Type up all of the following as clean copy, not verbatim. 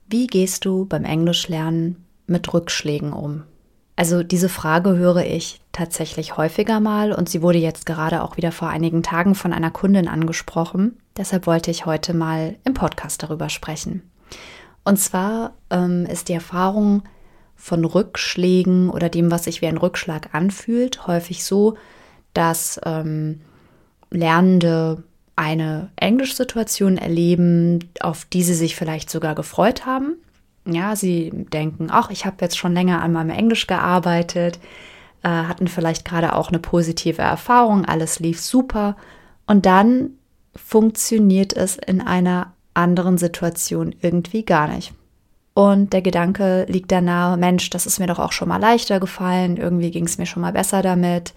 Wie gehst du beim Englischlernen mit Rückschlägen um? Also diese Frage höre ich tatsächlich häufiger mal und sie wurde jetzt gerade auch wieder vor einigen Tagen von einer Kundin angesprochen. Deshalb wollte ich heute mal im Podcast darüber sprechen. Und zwar ist die Erfahrung von Rückschlägen oder dem, was sich wie ein Rückschlag anfühlt, häufig so, dass Lernende eine Englischsituation erleben, auf die sie sich vielleicht sogar gefreut haben. Ja, sie denken, ach, ich habe jetzt schon länger an meinem Englisch gearbeitet, hatten vielleicht gerade auch eine positive Erfahrung, alles lief super. Und dann funktioniert es in einer anderen Situation irgendwie gar nicht. Und der Gedanke liegt da nahe, Mensch, das ist mir doch auch schon mal leichter gefallen, irgendwie ging es mir schon mal besser damit.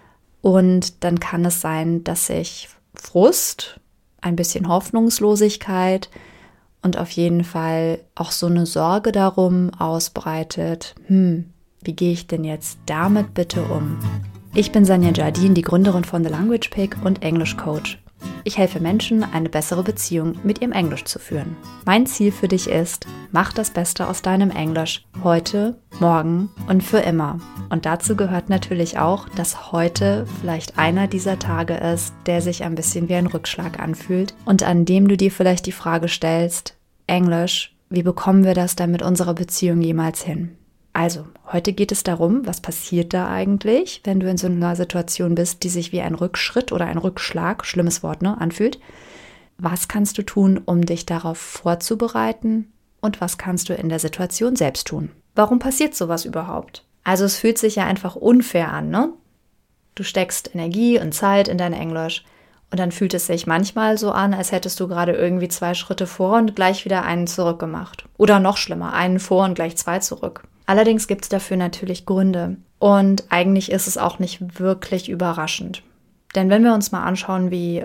Und dann kann es sein, dass sich Frust, ein bisschen Hoffnungslosigkeit und auf jeden Fall auch so eine Sorge darum ausbreitet, wie gehe ich denn jetzt damit bitte um? Ich bin Sanja Jardin, die Gründerin von The Language Pig und English Coach. Ich helfe Menschen, eine bessere Beziehung mit ihrem Englisch zu führen. Mein Ziel für dich ist, mach das Beste aus deinem Englisch, heute, morgen und für immer. Und dazu gehört natürlich auch, dass heute vielleicht einer dieser Tage ist, der sich ein bisschen wie ein Rückschlag anfühlt und an dem du dir vielleicht die Frage stellst, Englisch, wie bekommen wir das dann mit unserer Beziehung jemals hin? Also, heute geht es darum, was passiert da eigentlich, wenn du in so einer Situation bist, die sich wie ein Rückschritt oder ein Rückschlag, schlimmes Wort, anfühlt. Was kannst du tun, um dich darauf vorzubereiten und was kannst du in der Situation selbst tun? Warum passiert sowas überhaupt? Also es fühlt sich ja einfach unfair an, ne? Du steckst Energie und Zeit in dein Englisch und dann fühlt es sich manchmal so an, als hättest du gerade irgendwie 2 Schritte vor und gleich wieder einen zurück gemacht. Oder noch schlimmer, einen vor und gleich 2 zurück. Allerdings gibt es dafür natürlich Gründe und eigentlich ist es auch nicht wirklich überraschend. Denn wenn wir uns mal anschauen, wie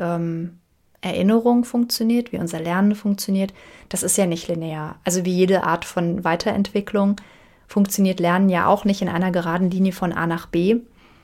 Erinnerung funktioniert, wie unser Lernen funktioniert, das ist ja nicht linear. Also wie jede Art von Weiterentwicklung funktioniert Lernen ja auch nicht in einer geraden Linie von A nach B.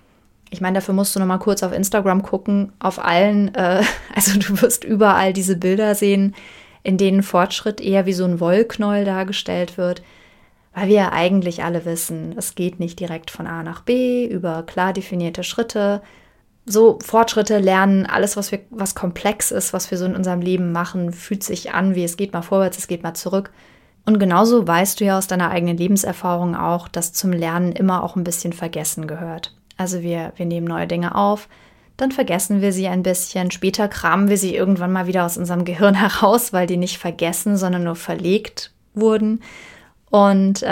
Ich meine, dafür musst du noch mal kurz auf Instagram gucken, auf allen, also du wirst überall diese Bilder sehen, in denen Fortschritt eher wie so ein Wollknäuel dargestellt wird. Weil wir ja eigentlich alle wissen, es geht nicht direkt von A nach B über klar definierte Schritte. So Fortschritte, Lernen, alles, was komplex ist, was wir so in unserem Leben machen, fühlt sich an, wie es geht mal vorwärts, es geht mal zurück. Und genauso weißt du ja aus deiner eigenen Lebenserfahrung auch, dass zum Lernen immer auch ein bisschen Vergessen gehört. Also wir nehmen neue Dinge auf, dann vergessen wir sie ein bisschen, später kramen wir sie irgendwann mal wieder aus unserem Gehirn heraus, weil die nicht vergessen, sondern nur verlegt wurden. Und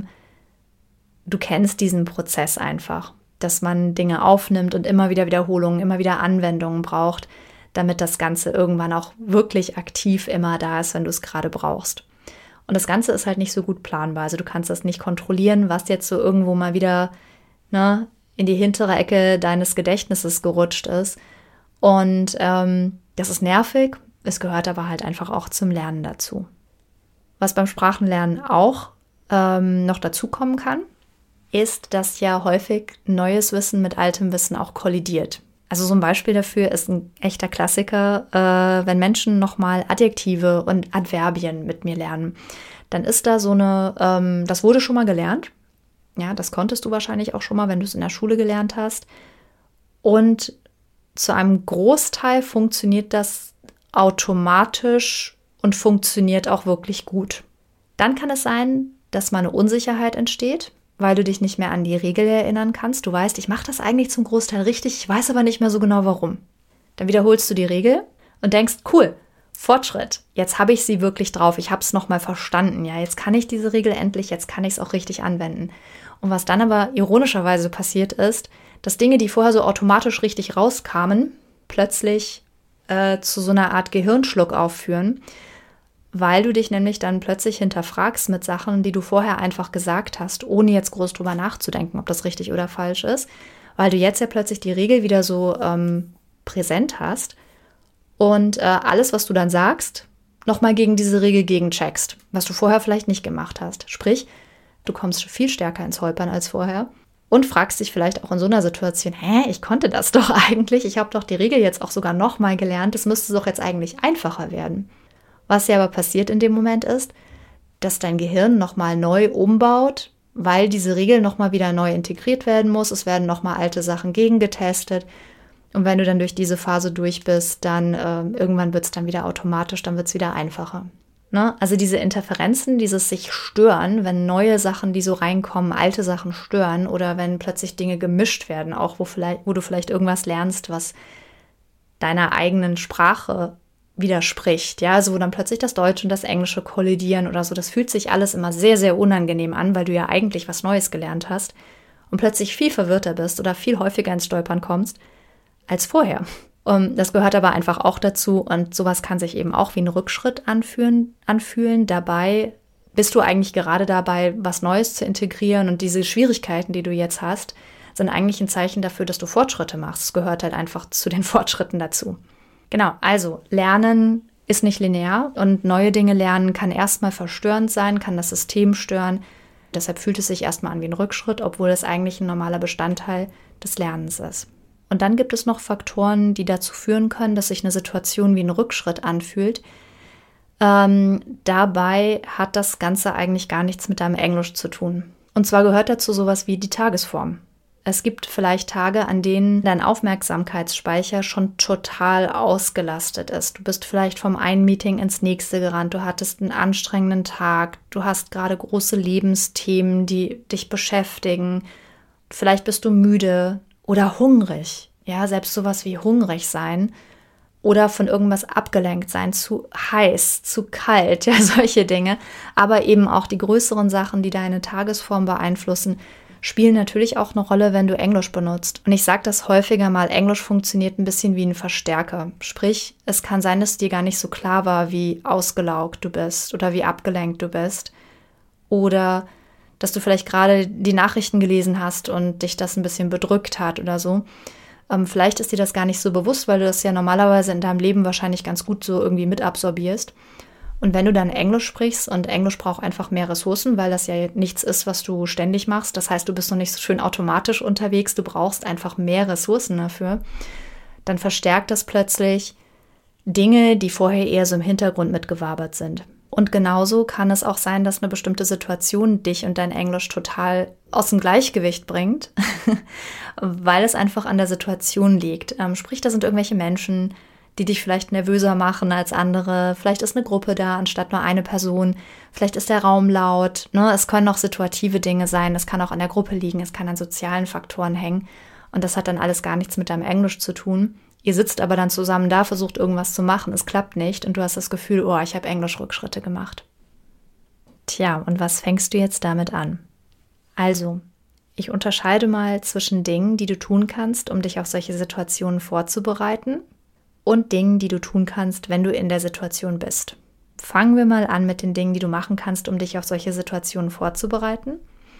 du kennst diesen Prozess einfach, dass man Dinge aufnimmt und immer wieder Wiederholungen, immer wieder Anwendungen braucht, damit das Ganze irgendwann auch wirklich aktiv immer da ist, wenn du es gerade brauchst. Und das Ganze ist halt nicht so gut planbar. Also du kannst das nicht kontrollieren, was jetzt so irgendwo mal wieder in die hintere Ecke deines Gedächtnisses gerutscht ist. Und das ist nervig, es gehört aber halt einfach auch zum Lernen dazu. Was beim Sprachenlernen auch noch dazukommen kann, ist, dass ja häufig neues Wissen mit altem Wissen auch kollidiert. Also so ein Beispiel dafür ist ein echter Klassiker, wenn Menschen nochmal Adjektive und Adverbien mit mir lernen. Dann ist da so eine, das wurde schon mal gelernt. Ja, das konntest du wahrscheinlich auch schon mal, wenn du es in der Schule gelernt hast. Und zu einem Großteil funktioniert das automatisch und funktioniert auch wirklich gut. Dann kann es sein, dass mal eine Unsicherheit entsteht, weil du dich nicht mehr an die Regel erinnern kannst. Du weißt, ich mache das eigentlich zum Großteil richtig, ich weiß aber nicht mehr so genau warum. Dann wiederholst du die Regel und denkst, cool, Fortschritt, jetzt habe ich sie wirklich drauf, ich habe es nochmal verstanden. Ja, jetzt kann ich diese Regel endlich, jetzt kann ich es auch richtig anwenden. Und was dann aber ironischerweise passiert ist, dass Dinge, die vorher so automatisch richtig rauskamen, plötzlich zu so einer Art Gehirnschluck aufführen, weil du dich nämlich dann plötzlich hinterfragst mit Sachen, die du vorher einfach gesagt hast, ohne jetzt groß drüber nachzudenken, ob das richtig oder falsch ist, weil du jetzt ja plötzlich die Regel wieder so präsent hast und alles, was du dann sagst, nochmal gegen diese Regel gegencheckst, was du vorher vielleicht nicht gemacht hast. Sprich, du kommst viel stärker ins Holpern als vorher und fragst dich vielleicht auch in so einer Situation, ich konnte das doch eigentlich, ich habe doch die Regel jetzt auch sogar nochmal gelernt, das müsste doch jetzt eigentlich einfacher werden. Was ja aber passiert in dem Moment ist, dass dein Gehirn nochmal neu umbaut, weil diese Regel nochmal wieder neu integriert werden muss. Es werden nochmal alte Sachen gegengetestet. Und wenn du dann durch diese Phase durch bist, dann irgendwann wird es dann wieder automatisch, dann wird es wieder einfacher. Ne? Also diese Interferenzen, dieses sich stören, wenn neue Sachen, die so reinkommen, alte Sachen stören oder wenn plötzlich Dinge gemischt werden, auch wo du vielleicht irgendwas lernst, was deiner eigenen Sprache widerspricht, ja, also wo dann plötzlich das Deutsche und das Englische kollidieren oder so. Das fühlt sich alles immer sehr, sehr unangenehm an, weil du ja eigentlich was Neues gelernt hast und plötzlich viel verwirrter bist oder viel häufiger ins Stolpern kommst als vorher. Das gehört aber einfach auch dazu und sowas kann sich eben auch wie ein Rückschritt anfühlen. Dabei bist du eigentlich gerade dabei, was Neues zu integrieren und diese Schwierigkeiten, die du jetzt hast, sind eigentlich ein Zeichen dafür, dass du Fortschritte machst. Es gehört halt einfach zu den Fortschritten dazu. Genau, also Lernen ist nicht linear und neue Dinge lernen kann erstmal verstörend sein, kann das System stören. Deshalb fühlt es sich erstmal an wie ein Rückschritt, obwohl es eigentlich ein normaler Bestandteil des Lernens ist. Und dann gibt es noch Faktoren, die dazu führen können, dass sich eine Situation wie ein Rückschritt anfühlt. Dabei hat das Ganze eigentlich gar nichts mit deinem Englisch zu tun. Und zwar gehört dazu sowas wie die Tagesform. Es gibt vielleicht Tage, an denen dein Aufmerksamkeitsspeicher schon total ausgelastet ist. Du bist vielleicht vom einen Meeting ins nächste gerannt, du hattest einen anstrengenden Tag, du hast gerade große Lebensthemen, die dich beschäftigen. Vielleicht bist du müde oder hungrig. Ja, selbst sowas wie hungrig sein oder von irgendwas abgelenkt sein, zu heiß, zu kalt, ja, solche Dinge. Aber eben auch die größeren Sachen, die deine Tagesform beeinflussen, spielen natürlich auch eine Rolle, wenn du Englisch benutzt. Und ich sage das häufiger mal, Englisch funktioniert ein bisschen wie ein Verstärker. Sprich, es kann sein, dass dir gar nicht so klar war, wie ausgelaugt du bist oder wie abgelenkt du bist. Oder dass du vielleicht gerade die Nachrichten gelesen hast und dich das ein bisschen bedrückt hat oder so. Vielleicht ist dir das gar nicht so bewusst, weil du das ja normalerweise in deinem Leben wahrscheinlich ganz gut so irgendwie mit absorbierst. Und wenn du dann Englisch sprichst, und Englisch braucht einfach mehr Ressourcen, weil das ja nichts ist, was du ständig machst, das heißt, du bist noch nicht so schön automatisch unterwegs, du brauchst einfach mehr Ressourcen dafür, dann verstärkt das plötzlich Dinge, die vorher eher so im Hintergrund mitgewabert sind. Und genauso kann es auch sein, dass eine bestimmte Situation dich und dein Englisch total aus dem Gleichgewicht bringt, weil es einfach an der Situation liegt. Sprich, da sind irgendwelche Menschen, die dich vielleicht nervöser machen als andere. Vielleicht ist eine Gruppe da, anstatt nur eine Person. Vielleicht ist der Raum laut. Ne? Es können auch situative Dinge sein. Es kann auch an der Gruppe liegen. Es kann an sozialen Faktoren hängen. Und das hat dann alles gar nichts mit deinem Englisch zu tun. Ihr sitzt aber dann zusammen da, versucht irgendwas zu machen. Es klappt nicht und du hast das Gefühl, oh, ich habe Englisch-Rückschritte gemacht. Tja, und was fängst du jetzt damit an? Also, ich unterscheide mal zwischen Dingen, die du tun kannst, um dich auf solche Situationen vorzubereiten, und Dingen, die du tun kannst, wenn du in der Situation bist. Fangen wir mal an mit den Dingen, die du machen kannst, um dich auf solche Situationen vorzubereiten.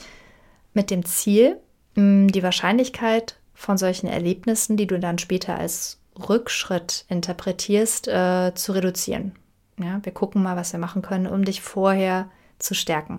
Mit dem Ziel, die Wahrscheinlichkeit von solchen Erlebnissen, die du dann später als Rückschritt interpretierst, zu reduzieren. Ja, wir gucken mal, was wir machen können, um dich vorher zu stärken.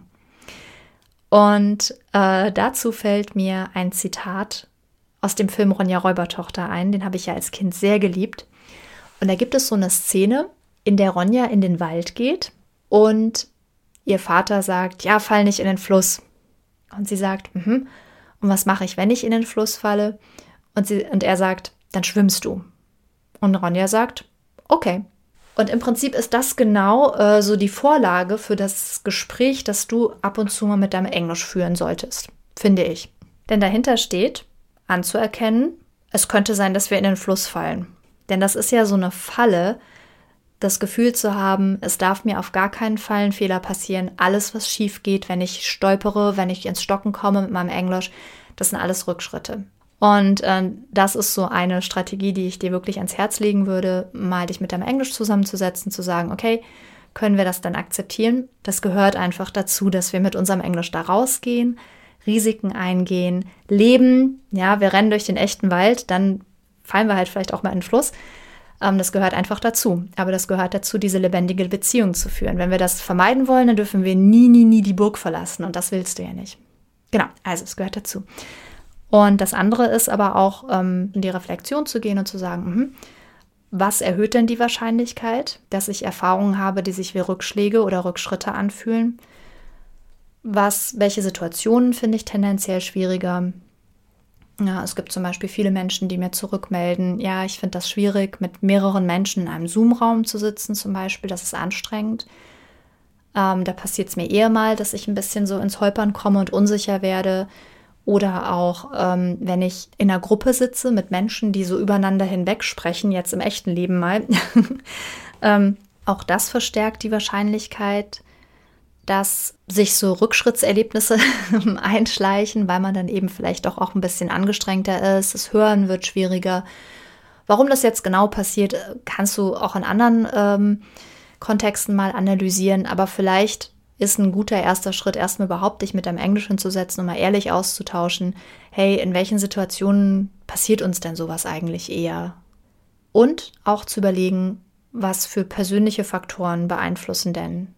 Und dazu fällt mir ein Zitat aus dem Film Ronja Räubertochter ein. Den habe ich ja als Kind sehr geliebt. Und da gibt es so eine Szene, in der Ronja in den Wald geht und ihr Vater sagt, ja, fall nicht in den Fluss. Und sie sagt, und was mache ich, wenn ich in den Fluss falle? Und er sagt, dann schwimmst du. Und Ronja sagt, okay. Und im Prinzip ist das genau so die Vorlage für das Gespräch, das du ab und zu mal mit deinem Englisch führen solltest, finde ich. Denn dahinter steht, anzuerkennen, es könnte sein, dass wir in den Fluss fallen. Denn das ist ja so eine Falle, das Gefühl zu haben, es darf mir auf gar keinen Fall ein Fehler passieren. Alles, was schief geht, wenn ich stolpere, wenn ich ins Stocken komme mit meinem Englisch, das sind alles Rückschritte. Und das ist so eine Strategie, die ich dir wirklich ans Herz legen würde, mal dich mit deinem Englisch zusammenzusetzen, zu sagen, okay, können wir das dann akzeptieren? Das gehört einfach dazu, dass wir mit unserem Englisch da rausgehen, Risiken eingehen, leben. Ja, wir rennen durch den echten Wald, dann fallen wir halt vielleicht auch mal in den Fluss. Das gehört einfach dazu. Aber das gehört dazu, diese lebendige Beziehung zu führen. Wenn wir das vermeiden wollen, dann dürfen wir nie die Burg verlassen. Und das willst du ja nicht. Genau, also es gehört dazu. Und das andere ist aber auch, in die Reflexion zu gehen und zu sagen, Was erhöht denn die Wahrscheinlichkeit, dass ich Erfahrungen habe, die sich wie Rückschläge oder Rückschritte anfühlen? Welche Situationen finde ich tendenziell schwieriger? Ja, es gibt zum Beispiel viele Menschen, die mir zurückmelden, ja, ich finde das schwierig, mit mehreren Menschen in einem Zoom-Raum zu sitzen zum Beispiel, das ist anstrengend. Da passiert es mir eher mal, dass ich ein bisschen so ins Holpern komme und unsicher werde. Oder auch, wenn ich in einer Gruppe sitze mit Menschen, die so übereinander hinweg sprechen, jetzt im echten Leben mal. Auch das verstärkt die Wahrscheinlichkeit, dass sich so Rückschrittserlebnisse einschleichen, weil man dann eben vielleicht doch auch ein bisschen angestrengter ist. Das Hören wird schwieriger. Warum das jetzt genau passiert, kannst du auch in anderen Kontexten mal analysieren. Aber vielleicht ist ein guter erster Schritt, erstmal überhaupt dich mit deinem Englisch hinzusetzen und mal ehrlich auszutauschen. Hey, in welchen Situationen passiert uns denn sowas eigentlich eher? Und auch zu überlegen, was für persönliche Faktoren beeinflussen denn,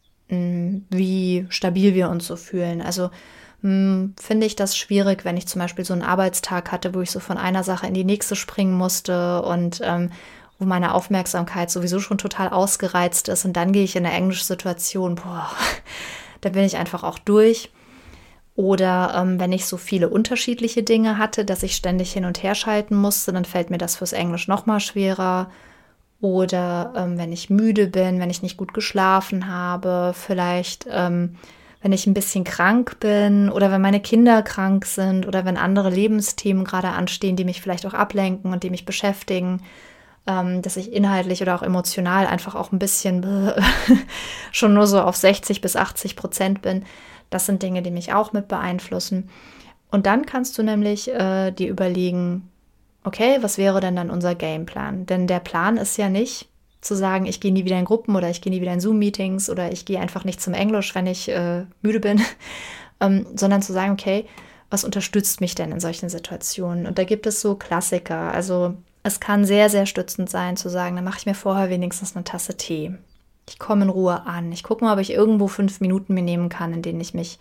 wie stabil wir uns so fühlen. Also finde ich das schwierig, wenn ich zum Beispiel so einen Arbeitstag hatte, wo ich so von einer Sache in die nächste springen musste und wo meine Aufmerksamkeit sowieso schon total ausgereizt ist und dann gehe ich in eine Englisch-Situation, da bin ich einfach auch durch. Oder wenn ich so viele unterschiedliche Dinge hatte, dass ich ständig hin und her schalten musste, dann fällt mir das fürs Englisch noch mal schwerer. Oder wenn ich müde bin, wenn ich nicht gut geschlafen habe, vielleicht wenn ich ein bisschen krank bin oder wenn meine Kinder krank sind oder wenn andere Lebensthemen gerade anstehen, die mich vielleicht auch ablenken und die mich beschäftigen, dass ich inhaltlich oder auch emotional einfach auch ein bisschen schon nur so auf 60-80% bin. Das sind Dinge, die mich auch mit beeinflussen. Und dann kannst du nämlich dir überlegen, okay, was wäre denn dann unser Gameplan? Denn der Plan ist ja nicht zu sagen, ich gehe nie wieder in Gruppen oder ich gehe nie wieder in Zoom-Meetings oder ich gehe einfach nicht zum Englisch, wenn ich müde bin, sondern zu sagen, okay, was unterstützt mich denn in solchen Situationen? Und da gibt es so Klassiker. Also es kann sehr, sehr stützend sein, zu sagen, dann mache ich mir vorher wenigstens eine Tasse Tee. Ich komme in Ruhe an. Ich gucke mal, ob ich irgendwo 5 Minuten mir nehmen kann, in denen ich mich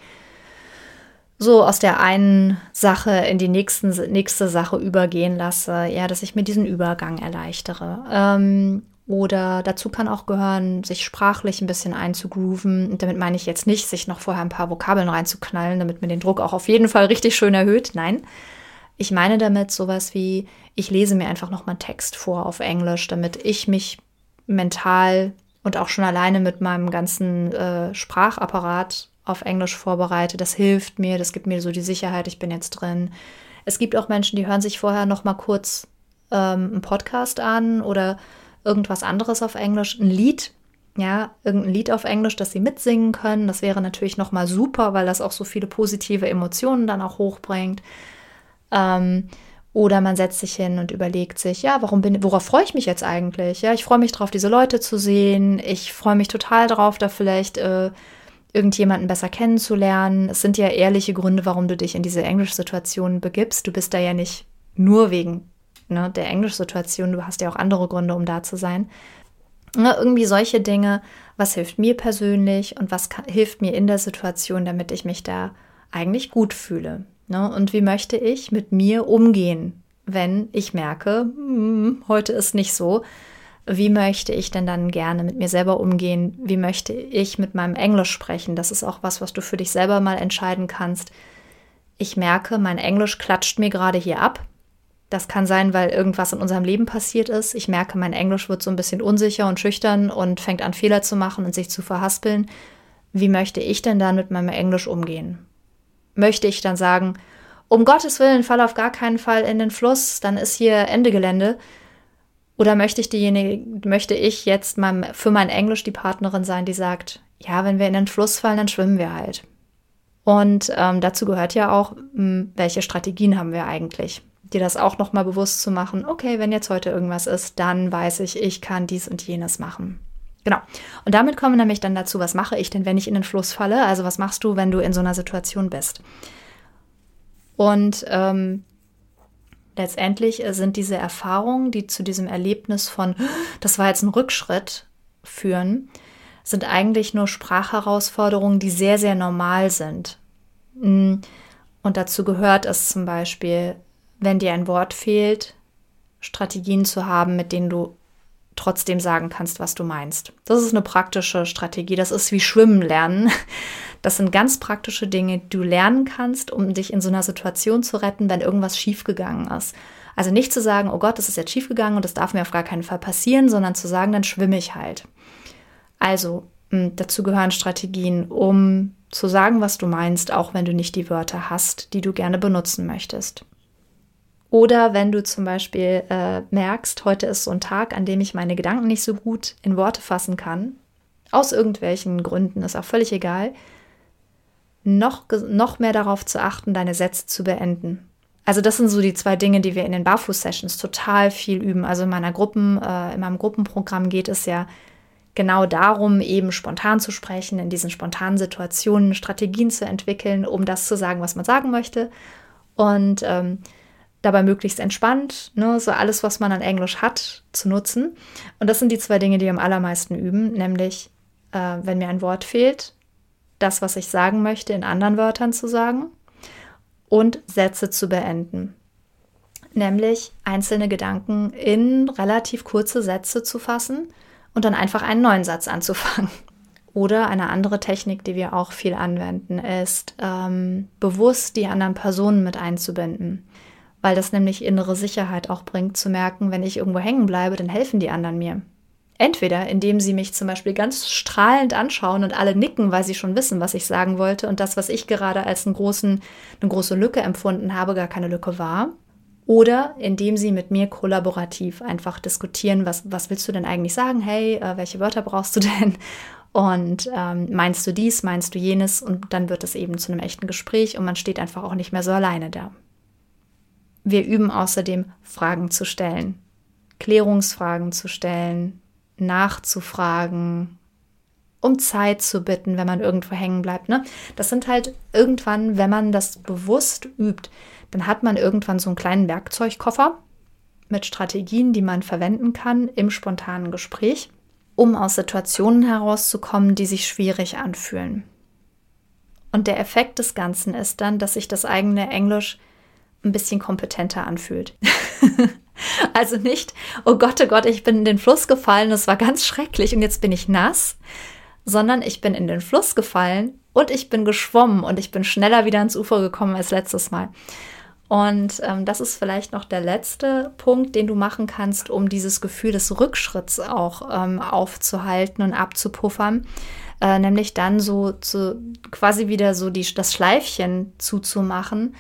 so aus der einen Sache in die nächste Sache übergehen lasse, ja, dass ich mir diesen Übergang erleichtere. Oder dazu kann auch gehören, sich sprachlich ein bisschen einzugrooven. Und damit meine ich jetzt nicht, sich noch vorher ein paar Vokabeln reinzuknallen, damit man den Druck auch auf jeden Fall richtig schön erhöht. Nein, ich meine damit sowas wie, ich lese mir einfach nochmal einen Text vor auf Englisch, damit ich mich mental und auch schon alleine mit meinem ganzen Sprachapparat auf Englisch vorbereite. Das hilft mir, das gibt mir so die Sicherheit, ich bin jetzt drin. Es gibt auch Menschen, die hören sich vorher noch mal kurz einen Podcast an oder irgendwas anderes auf Englisch, ein Lied, ja, irgendein Lied auf Englisch, das sie mitsingen können. Das wäre natürlich noch mal super, weil das auch so viele positive Emotionen dann auch hochbringt. Oder man setzt sich hin und überlegt sich, ja, worauf freue ich mich jetzt eigentlich? Ja, ich freue mich drauf, diese Leute zu sehen. Ich freue mich total drauf, da vielleicht irgendjemanden besser kennenzulernen. Es sind ja ehrliche Gründe, warum du dich in diese Englisch-Situation begibst. Du bist da ja nicht nur wegen der Englisch-Situation, du hast ja auch andere Gründe, um da zu sein. Irgendwie solche Dinge, was hilft mir persönlich und was hilft mir in der Situation, damit ich mich da eigentlich gut fühle. Und wie möchte ich mit mir umgehen, wenn ich merke, heute ist nicht so. Wie möchte ich denn dann gerne mit mir selber umgehen? Wie möchte ich mit meinem Englisch sprechen? Das ist auch was du für dich selber mal entscheiden kannst. Ich merke, mein Englisch klatscht mir gerade hier ab. Das kann sein, weil irgendwas in unserem Leben passiert ist. Ich merke, mein Englisch wird so ein bisschen unsicher und schüchtern und fängt an, Fehler zu machen und sich zu verhaspeln. Wie möchte ich denn dann mit meinem Englisch umgehen? Möchte ich dann sagen, um Gottes Willen, fall auf gar keinen Fall in den Fluss, dann ist hier Ende Gelände? Oder möchte ich jetzt für mein Englisch die Partnerin sein, die sagt, ja, wenn wir in den Fluss fallen, dann schwimmen wir halt. Und dazu gehört ja auch, welche Strategien haben wir eigentlich? Dir das auch nochmal bewusst zu machen, okay, wenn jetzt heute irgendwas ist, dann weiß ich kann dies und jenes machen. Genau. Und damit kommen wir nämlich dann dazu, was mache ich denn, wenn ich in den Fluss falle? Also was machst du, wenn du in so einer Situation bist? Und letztendlich sind diese Erfahrungen, die zu diesem Erlebnis von, das war jetzt ein Rückschritt, führen, sind eigentlich nur Sprachherausforderungen, die sehr, sehr normal sind. Und dazu gehört es zum Beispiel, wenn dir ein Wort fehlt, Strategien zu haben, mit denen du trotzdem sagen kannst, was du meinst. Das ist eine praktische Strategie. Das ist wie Schwimmen lernen. Das sind ganz praktische Dinge, die du lernen kannst, um dich in so einer Situation zu retten, wenn irgendwas schiefgegangen ist. Also nicht zu sagen, oh Gott, das ist jetzt schiefgegangen und das darf mir auf gar keinen Fall passieren, sondern zu sagen, dann schwimme ich halt. Also dazu gehören Strategien, um zu sagen, was du meinst, auch wenn du nicht die Wörter hast, die du gerne benutzen möchtest. Oder wenn du zum Beispiel merkst, heute ist so ein Tag, an dem ich meine Gedanken nicht so gut in Worte fassen kann, aus irgendwelchen Gründen, ist auch völlig egal, noch mehr darauf zu achten, deine Sätze zu beenden. Also das sind so die 2 Dinge, die wir in den Barfuß-Sessions total viel üben. Also in meinem Gruppenprogramm geht es ja genau darum, eben spontan zu sprechen, in diesen spontanen Situationen Strategien zu entwickeln, um das zu sagen, was man sagen möchte. Und dabei möglichst entspannt, ne, so alles, was man an Englisch hat, zu nutzen. Und das sind die 2 Dinge, die wir am allermeisten üben, nämlich, wenn mir ein Wort fehlt, das, was ich sagen möchte, in anderen Wörtern zu sagen und Sätze zu beenden. Nämlich einzelne Gedanken in relativ kurze Sätze zu fassen und dann einfach einen neuen Satz anzufangen. Oder eine andere Technik, die wir auch viel anwenden, ist, bewusst die anderen Personen mit einzubinden. Weil das nämlich innere Sicherheit auch bringt, zu merken, wenn ich irgendwo hängen bleibe, dann helfen die anderen mir. Entweder indem sie mich zum Beispiel ganz strahlend anschauen und alle nicken, weil sie schon wissen, was ich sagen wollte und das, was ich gerade als eine große Lücke empfunden habe, gar keine Lücke war. Oder indem sie mit mir kollaborativ einfach diskutieren, was willst du denn eigentlich sagen? Hey, welche Wörter brauchst du denn? Und meinst du dies, meinst du jenes? Und dann wird es eben zu einem echten Gespräch und man steht einfach auch nicht mehr so alleine da. Wir üben außerdem, Fragen zu stellen, Klärungsfragen zu stellen, nachzufragen, um Zeit zu bitten, wenn man irgendwo hängen bleibt. Ne? Das sind halt irgendwann, wenn man das bewusst übt, dann hat man irgendwann so einen kleinen Werkzeugkoffer mit Strategien, die man verwenden kann im spontanen Gespräch, um aus Situationen herauszukommen, die sich schwierig anfühlen. Und der Effekt des Ganzen ist dann, dass sich das eigene Englisch ein bisschen kompetenter anfühlt. Also nicht, oh Gott, ich bin in den Fluss gefallen, das war ganz schrecklich und jetzt bin ich nass, sondern ich bin in den Fluss gefallen und ich bin geschwommen und ich bin schneller wieder ans Ufer gekommen als letztes Mal. Und das ist vielleicht noch der letzte Punkt, den du machen kannst, um dieses Gefühl des Rückschritts auch aufzuhalten und abzupuffern, nämlich dann so quasi wieder so das Schleifchen zuzumachen,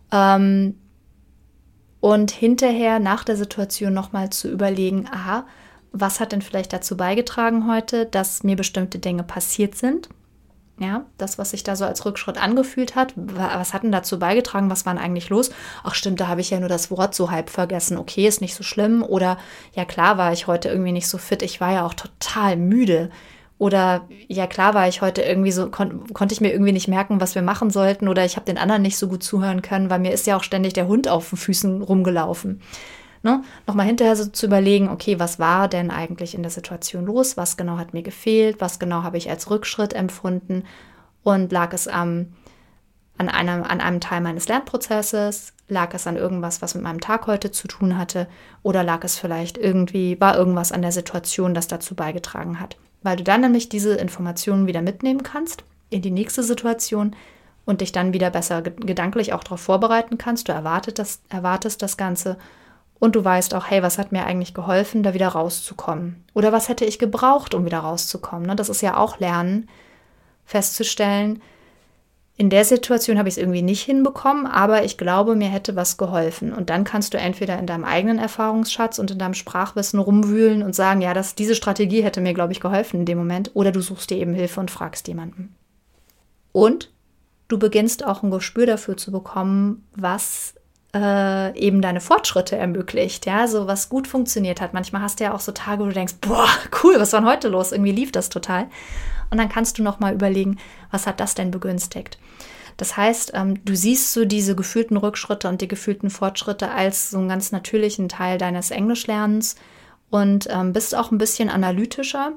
und hinterher nach der Situation nochmal zu überlegen, aha, was hat denn vielleicht dazu beigetragen heute, dass mir bestimmte Dinge passiert sind? Ja, das, was sich da so als Rückschritt angefühlt hat, was hat denn dazu beigetragen, was war denn eigentlich los? Ach stimmt, da habe ich ja nur das Wort so halb vergessen. Okay, ist nicht so schlimm. Oder ja klar, war ich heute irgendwie nicht so fit, ich war ja auch total müde. Oder ja klar, war ich heute irgendwie so, konnte ich mir irgendwie nicht merken, was wir machen sollten. Oder ich habe den anderen nicht so gut zuhören können, weil mir ist ja auch ständig der Hund auf den Füßen rumgelaufen. Ne? Nochmal hinterher so zu überlegen, okay, was war denn eigentlich in der Situation los? Was genau hat mir gefehlt? Was genau habe ich als Rückschritt empfunden? Und lag es an einem Teil meines Lernprozesses? Lag es an irgendwas, was mit meinem Tag heute zu tun hatte? Oder lag es vielleicht war irgendwas an der Situation, das dazu beigetragen hat? Weil du dann nämlich diese Informationen wieder mitnehmen kannst in die nächste Situation und dich dann wieder besser gedanklich auch darauf vorbereiten kannst. Du erwartest das Ganze und du weißt auch, hey, was hat mir eigentlich geholfen, da wieder rauszukommen? Oder was hätte ich gebraucht, um wieder rauszukommen? Ne? Das ist ja auch Lernen, festzustellen, in der Situation habe ich es irgendwie nicht hinbekommen, aber ich glaube, mir hätte was geholfen. Und dann kannst du entweder in deinem eigenen Erfahrungsschatz und in deinem Sprachwissen rumwühlen und sagen, ja, diese Strategie hätte mir, glaube ich, geholfen in dem Moment. Oder du suchst dir eben Hilfe und fragst jemanden. Und du beginnst auch ein Gespür dafür zu bekommen, was eben deine Fortschritte ermöglicht, ja, so was gut funktioniert hat. Manchmal hast du ja auch so Tage, wo du denkst, boah, cool, was war denn heute los? Irgendwie lief das total. Und dann kannst du nochmal überlegen, was hat das denn begünstigt? Das heißt, du siehst so diese gefühlten Rückschritte und die gefühlten Fortschritte als so einen ganz natürlichen Teil deines Englischlernens und bist auch ein bisschen analytischer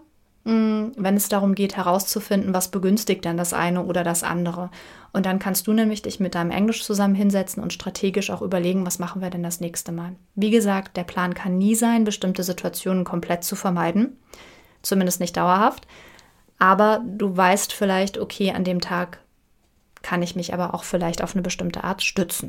wenn es darum geht, herauszufinden, was begünstigt denn das eine oder das andere. Und dann kannst du nämlich dich mit deinem Englisch zusammen hinsetzen und strategisch auch überlegen, was machen wir denn das nächste Mal. Wie gesagt, der Plan kann nie sein, bestimmte Situationen komplett zu vermeiden, zumindest nicht dauerhaft. Aber du weißt vielleicht, okay, an dem Tag kann ich mich aber auch vielleicht auf eine bestimmte Art stützen.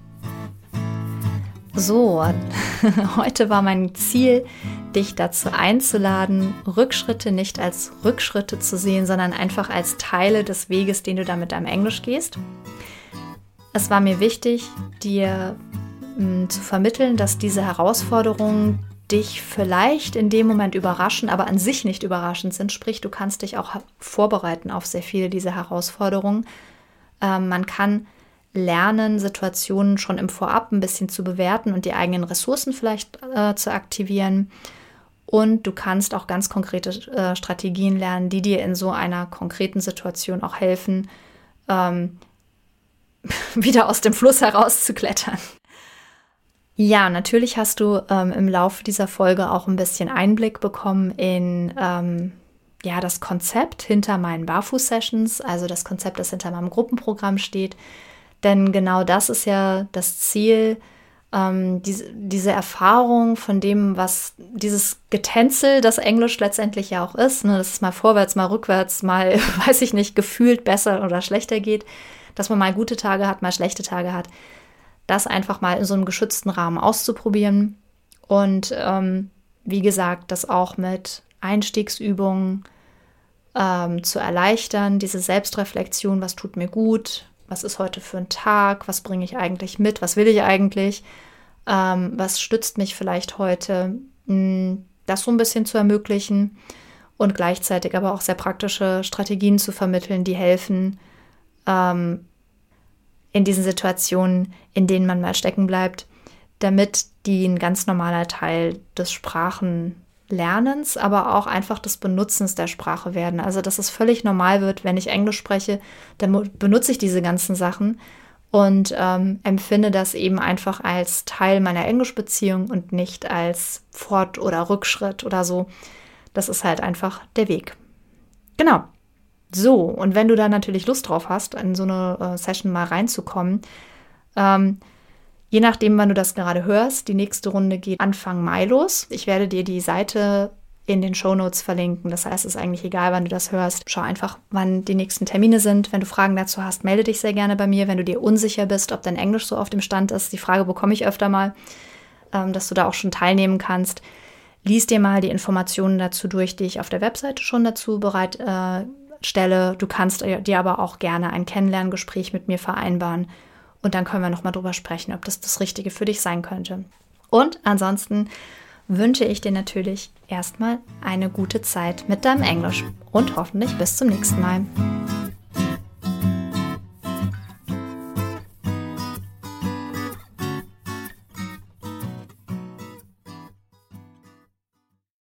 So, heute war mein Ziel, dich dazu einzuladen, Rückschritte nicht als Rückschritte zu sehen, sondern einfach als Teile des Weges, den du da mit deinem Englisch gehst. Es war mir wichtig, dir zu vermitteln, dass diese Herausforderungen dich vielleicht in dem Moment überraschen, aber an sich nicht überraschend sind. Sprich, du kannst dich auch vorbereiten auf sehr viele dieser Herausforderungen. Man kann lernen, Situationen schon im Vorab ein bisschen zu bewerten und die eigenen Ressourcen vielleicht zu aktivieren. Und du kannst auch ganz konkrete Strategien lernen, die dir in so einer konkreten Situation auch helfen, wieder aus dem Fluss herauszuklettern. Ja, natürlich hast du im Laufe dieser Folge auch ein bisschen Einblick bekommen in das Konzept hinter meinen Barfuß-Sessions, also das Konzept, das hinter meinem Gruppenprogramm steht. Denn genau das ist ja das Ziel, diese Erfahrung von dem, was dieses Getänzel, das Englisch letztendlich ja auch ist, ne, dass es mal vorwärts, mal rückwärts, mal, weiß ich nicht, gefühlt besser oder schlechter geht, dass man mal gute Tage hat, mal schlechte Tage hat, das einfach mal in so einem geschützten Rahmen auszuprobieren und wie gesagt, das auch mit Einstiegsübungen zu erleichtern, diese Selbstreflexion, was tut mir gut, was ist heute für ein Tag, was bringe ich eigentlich mit, was will ich eigentlich, was stützt mich vielleicht heute, das so ein bisschen zu ermöglichen und gleichzeitig aber auch sehr praktische Strategien zu vermitteln, die helfen, in diesen Situationen, in denen man mal stecken bleibt, damit die ein ganz normaler Teil des Sprachenlernens, aber auch einfach des Benutzens der Sprache werden. Also, dass es völlig normal wird, wenn ich Englisch spreche, dann benutze ich diese ganzen Sachen und empfinde das eben einfach als Teil meiner Englischbeziehung und nicht als Fort- oder Rückschritt oder so. Das ist halt einfach der Weg. Genau. So, und wenn du da natürlich Lust drauf hast, in so eine Session mal reinzukommen, je nachdem, wann du das gerade hörst, die nächste Runde geht Anfang Mai los. Ich werde dir die Seite in den Shownotes verlinken. Das heißt, es ist eigentlich egal, wann du das hörst. Schau einfach, wann die nächsten Termine sind. Wenn du Fragen dazu hast, melde dich sehr gerne bei mir. Wenn du dir unsicher bist, ob dein Englisch so auf dem Stand ist, die Frage bekomme ich öfter mal, dass du da auch schon teilnehmen kannst. Lies dir mal die Informationen dazu durch, die ich auf der Webseite schon dazu bereitstelle. Du kannst dir aber auch gerne ein Kennenlerngespräch mit mir vereinbaren. Und dann können wir nochmal drüber sprechen, ob das das Richtige für dich sein könnte. Und ansonsten wünsche ich dir natürlich erstmal eine gute Zeit mit deinem Englisch und hoffentlich bis zum nächsten Mal.